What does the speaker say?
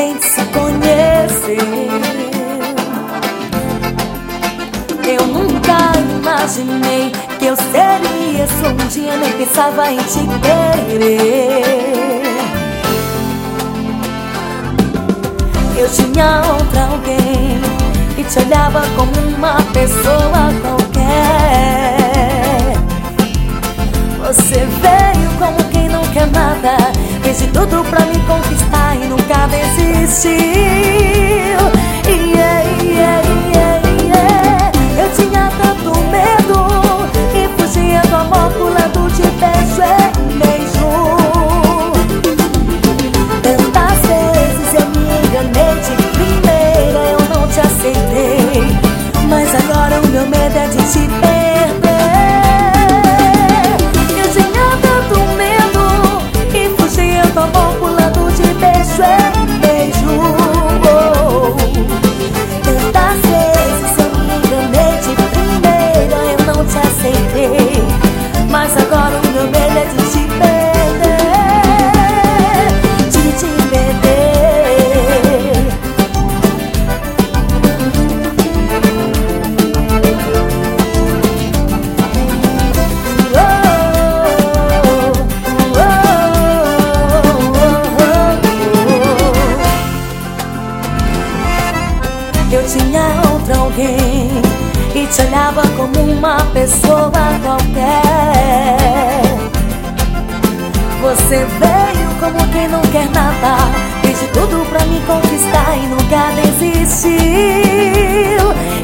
gente se conheceu. Eu nunca imaginei que eu seria só um dia, nem pensava em te querer. Eu tinha outra alguém e te olhava como uma pessoa qualquer. Você veio como quem não quer nada, fez de tudo pra me conquistar e nunca desistiu. Eu tinha tanto medo e fugia do amor, pulando de beijo em beijo. Tantas vezes eu me enganei, de primeira eu não te aceitei, mas agora o meu medo é de te perder. Eu tinha tanto medo e fugia do amor, pulando de beijo em beijo. Tantas vezes eu me enganei, de primeira eu não te aceitei, mas agora o meu medo é de te perder, de te perder. Eu tinha outra alguém e te olhava como uma pessoa qualquer. Você veio como quem não quer nada, fez de tudo pra me conquistar e nunca desistiu.